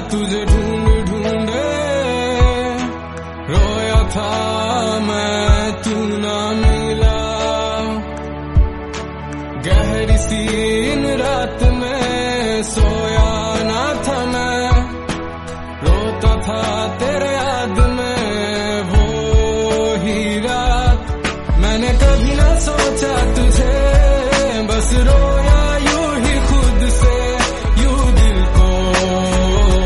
तुझे ढूंढ ढूंढे रोया था मैं, तू ना मिला। गहरी सी इन रात में सोया ना था मैं, रोता था तेरे याद में वो ही रात। मैंने कभी ना सोचा तुझे, बस रोया